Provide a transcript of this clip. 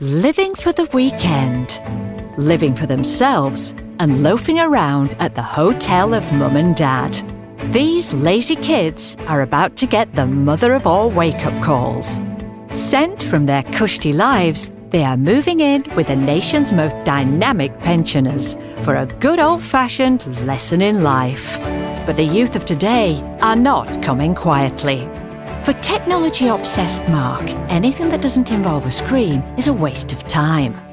Living for the weekend, living for themselves, and loafing around at the hotel of mum and dad. These lazy kids are about to get the mother of all wake-up calls. Sent from their cushy lives, they are moving in with the nation's most dynamic pensioners for a good old-fashioned lesson in life. But the youth of today are not coming quietly. For technology-obsessed Mark, anything that doesn't involve a screen is a waste of time.